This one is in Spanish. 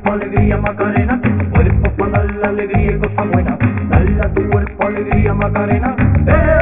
cuerpo alegría Macarena, tu cuerpo para dar la alegría y cosa buena. Dale a tu cuerpo alegría Macarena.